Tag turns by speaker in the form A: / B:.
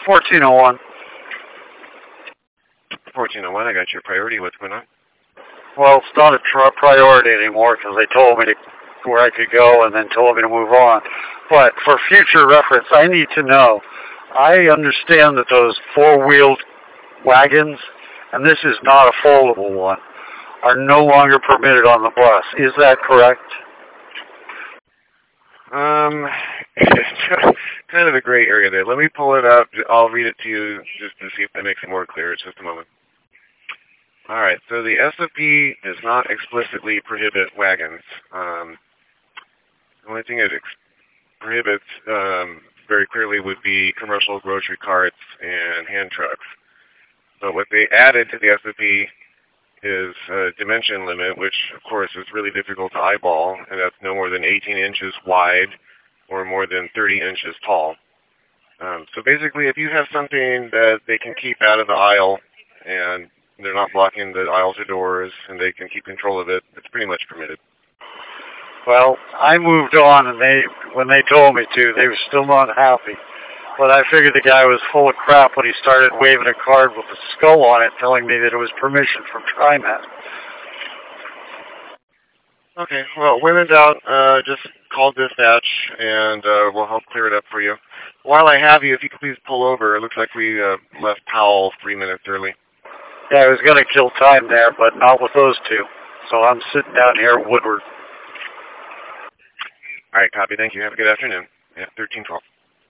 A: 1401.
B: 1401, I got your priority. What's going on?
A: Well, it's not a priority anymore because they told me where I could go and then told me to move on. But for future reference, I need to know. I understand that those four-wheeled wagons, and this is not a foldable one, are no longer permitted on the bus. Is that correct?
B: It's kind of a gray area there. Let me pull it up. I'll read it to you just to see if that makes it more clear. Just a moment. All right. So the SOP does not explicitly prohibit wagons. The only thing it prohibits very clearly would be commercial grocery carts and hand trucks. But what they added to the SOP is a dimension limit, which of course is really difficult to eyeball, and that's no more than 18 inches wide or more than 30 inches tall. So basically, if you have something that they can keep out of the aisle and they're not blocking the aisles or doors and they can keep control of it, it's pretty much permitted.
A: Well, I moved on, and when they told me to, they were still not happy. But I figured the guy was full of crap when he started waving a card with a skull on it telling me that it was permission from TriMet.
B: Okay, well, when in doubt, just call dispatch, and we'll help clear it up for you. While I have you, if you could please pull over. It looks like we left Powell 3 minutes early.
A: Yeah, I was going to kill time there, but not with those two. So I'm sitting down here at Woodward.
B: All right, copy. Thank you. Have a good afternoon. Yeah, 1312.